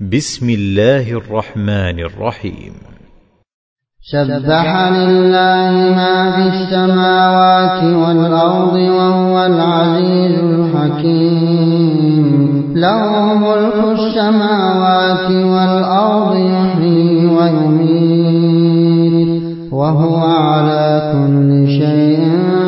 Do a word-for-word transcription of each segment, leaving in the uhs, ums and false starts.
بسم الله الرحمن الرحيم. سبح لله ما في السماوات والأرض وهو العزيز الحكيم. له ملك السماوات والأرض يحيي ويميت وهو على كل شيء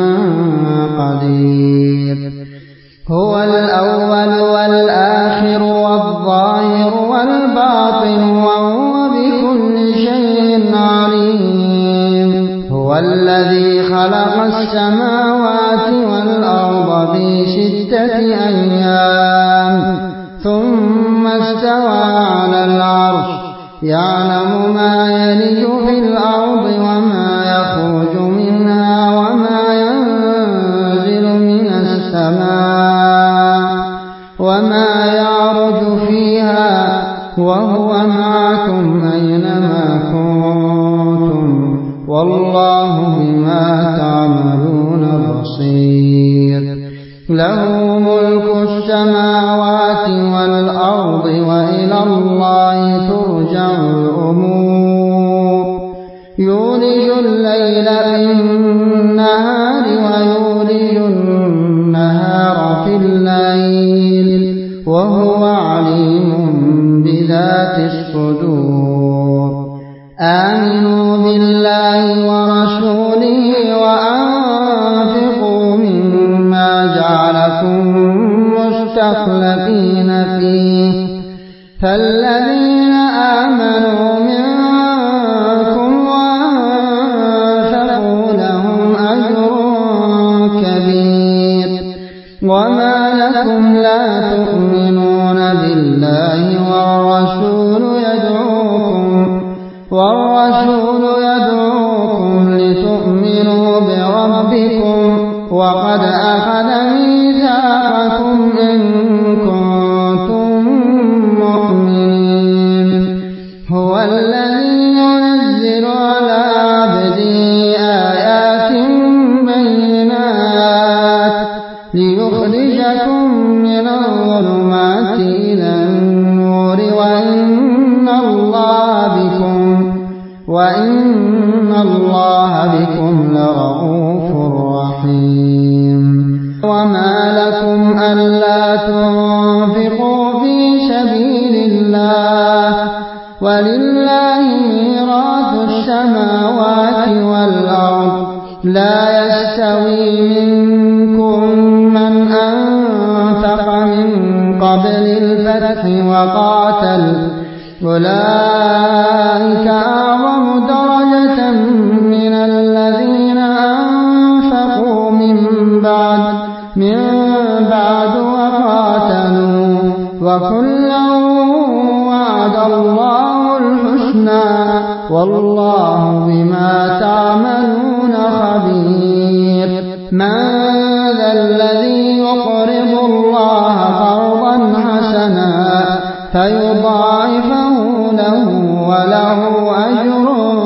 قدير. هو الأول والآخر والظاهر والباطن وهو بكل شيء عليم. هو الذي خلق السماوات والأرض في ستة أيام ثم استوى على العرش يعلم ما يلج في الأرض وما يخرج منها وما ينزل من السماء وما يعرج فيها وهو معكم أينما كنتم والله بما تعملون بصير. له ملك السماوات والأرض وإلى الله ترجع الأمور. يولج الليل في النهار ويولج النهار في الليل وهو عليم بذات الصدور. آمنوا بالله ورسوله وأنفقوا مما جعلكم مستخلفين فيه فالذين آمنوا منكم وأنفقوا لهم أجر كبير. وما لكم لا تؤمنون بالله والرسول يدعوكم والرسول يدعوكم لتؤمنوا بربكم وقد أخذ ميثاقكم إن كنتم مؤمنين. هو الذي ينزل على عبده آيات بينات ليخرجكم من الظلمات إلى النور وإن الله بكم وإن الله بكم لرؤوف رحيم. وما لكم ألا تنفقوا في سبيل الله ولله ميراث السماوات والأرض. لا يستوي منكم من أنفق من قبل الفتح وقاتل أولئك أعظم درجة من الذين أنفقوا من بعد من بعد وقاتلوا وكلا وعد الله الحسنى والله بما تعملون خبير. من ذا الذي يقرض الله قرضا حسنا فيضاعفه له وله أجر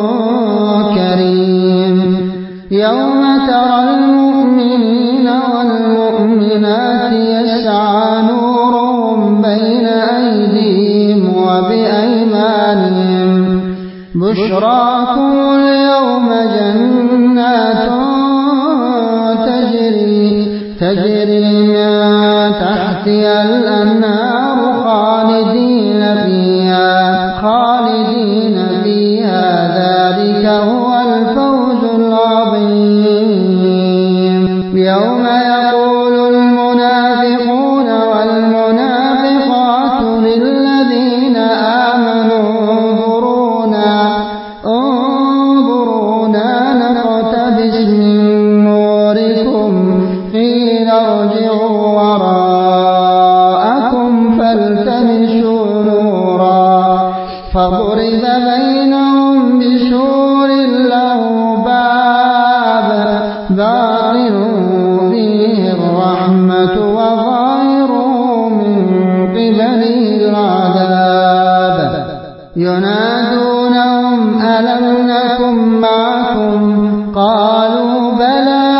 كريم. يوم ترى المؤمنين والمؤمنات يسعى نورهم بين أيديهم وبأيمانهم. بشراكم اليوم جنات تجري تجري من تحتها الأنهار خالدين فيها خالدين فيها ذلك هو الفوز العظيم. يوم يقول المنافقون والمنافقات للذين آمنوا انظرونا انظرونا نقتبس من نوركم قيل ارجعوا وراءكم فالتمسوا نورا فضرب بينهم بسور له باب باطنه فيه الرحمة وظاهره من قبله العذاب. ينادونهم ألم نكن معكم قالوا بلى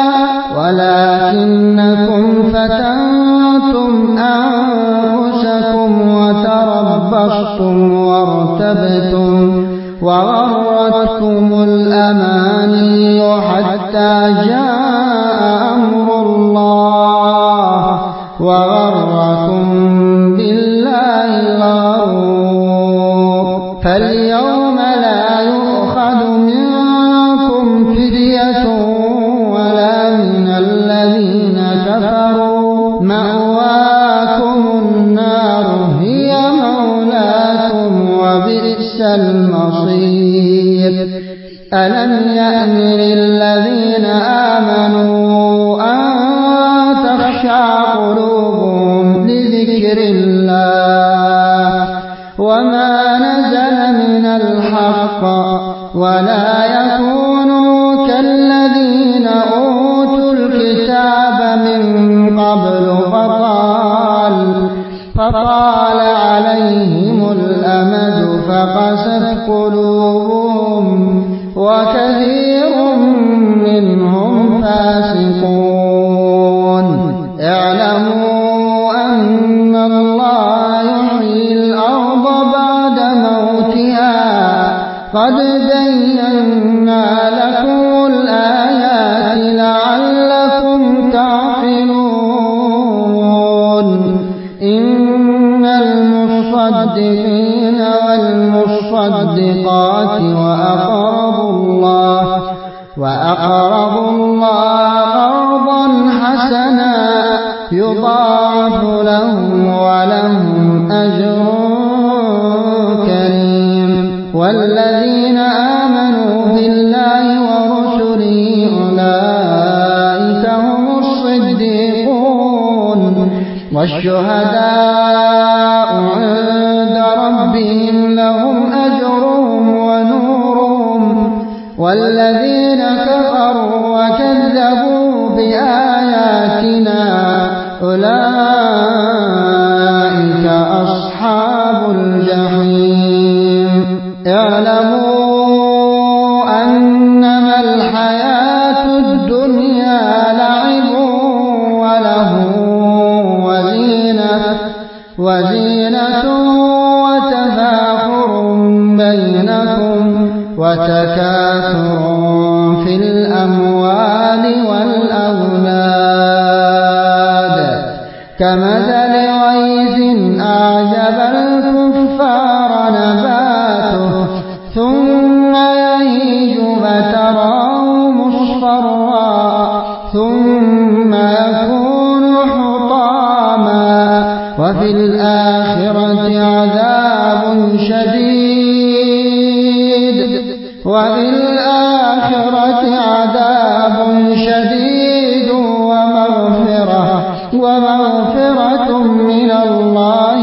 ولكنكم فتنتم أنفسكم وتربصتم تربصتم وارتبتم وغرتكم الأماني حتى جاء أمر الله وغركم بالله الغرور. فاليوم لا يؤخذ منكم فدية ولا من الذين كفروا، مأواكم النار هي مولاكم وبئس المصير. ألم يأن للذين آمنوا أن تخشع قلوبهم لذكر الله وما نزل من الحق ولا يكونوا كالذين أوتوا الكتاب من قبل فطال, فطال عليهم الأمد فقست قلوبهم وكثير منهم فاسقون. اعلموا أن الله يحيي الأرض بعد موتها قد بينا لكم الآيات لعلكم تعقلون. إن المصدقين والمصدقات وأقرضوا الله وأقرضوا الله قرضا حسنا يضاعف لهم ولهم أجر كريم. والذين آمنوا بالله ورسله أولئك هم الصديقون والشهداء عند ربهم لهم أجرهم ونورهم. والذين كفروا وكذبوا بآياتنا أولئك أصحاب الجحيم. اعلموا أنما الحياة الدنيا لعب وله وزينة, وزينة وتفاخر بينكم وتكاثر في الأموال والأولاد كمثل غيث أعجب الكفار نباته ثم يهيج فتراه مصفرا ثم يكون حطاما وفي الآخرة عذاب شديد وفي الآخرة عذاب شديد ومغفرة ومغفرة من الله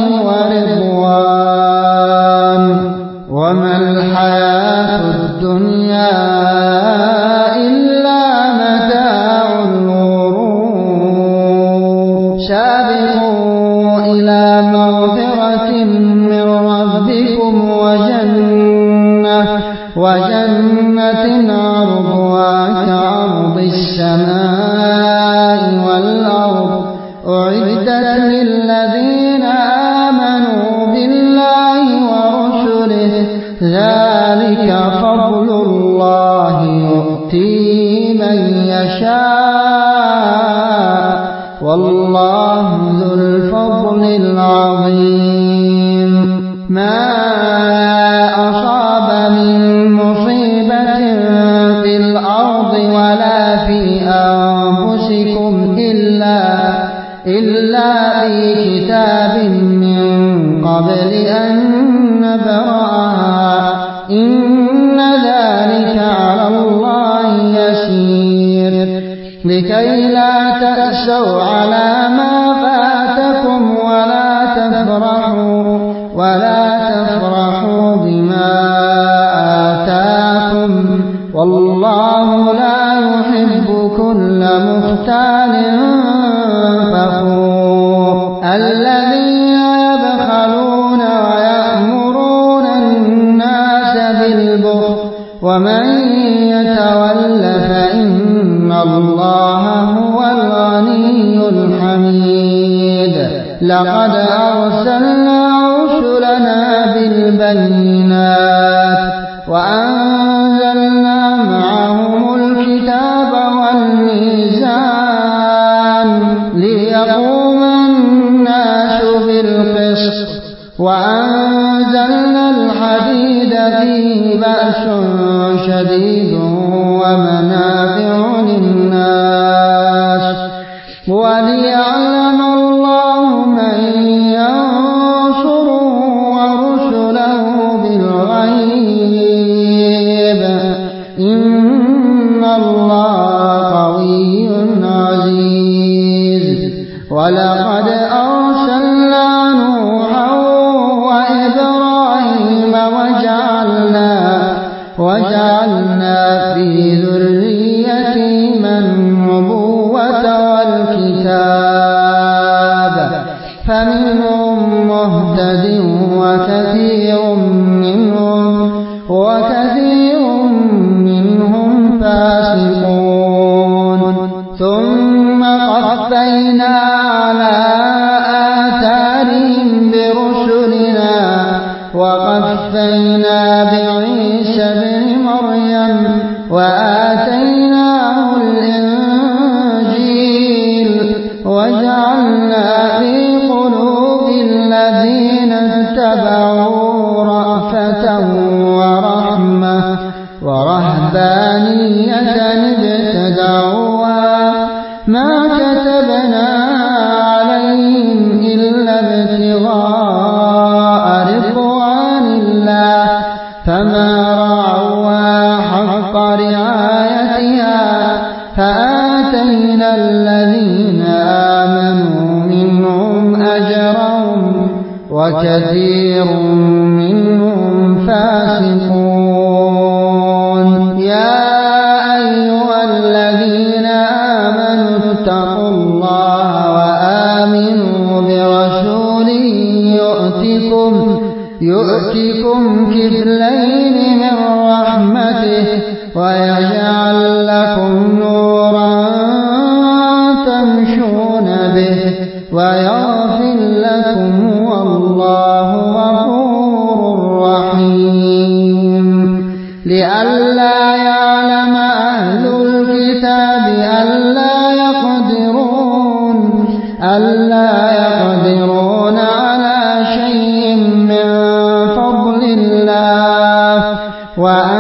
ورضوان وما الحياة الدنيا إلا متاع الغرور. سابقوا إلى مغفرة من ربكم وجنة وجنة عرضها كعرض السماء والأرض أعدت للذين آمنوا بالله ورسله ذلك فضل الله يؤتيه من يشاء والله ذو الفضل العظيم. ما أصاب من مصيبة في الأرض ولا في أنفسكم إلا إلا في كتاب من قبل أن نبرأها إن ذلك على الله يسير. لكي لا تأسوا على ما فاتكم ولا تفرحوا ولا تفرحوا بما آتاكم والله لا يحب كل مختال فخور. الذين يبخلون ويأمرون الناس بالبخل ومن يتول فإن الله هو الغني الحميد. لقد أرسلنا رسلنا بالله بالبينات وأنزلنا معهم الكتاب والميزان ليقوم الناس بالقسط وأنزلنا الحديد فيه بأس شديد ومنافع للناس وليعلم الله من ينصره ورسله بالغيب إن الله قوي عزيز. ولقد أرسلنا نوحا وإبراهيم وجعلنا وجعلنا في ذريتهما النبوة والكتاب فمنهم مهتد وكثير منهم وكثير منهم فاسقون. ثم قفينا على آثارهم برسلنا وقفينا بعيسى ابن مريم وآتيناه الإنجيل وجعلنا في قلوب الذين اتبعوا رأفة ورحمة ورهبانية ابتدعوها ما كتبنا عليهم إلا ابتغاء رضوان الله فما رعوها حق رعايتها فآتينا الذين آمنوا منهم أجرهم وكثير منهم فاسقون. يا أيها الذين آمنوا اتقوا الله وآمنوا برسوله يؤتكم يؤتكم كفلين من رحمته ويجعل لكم نورا تمشون به ويغفر لكم والله غفور رحيم. لئلا يعلم أهل الكتاب ألا يقدرون ألا يقدرون على شيء من فضل الله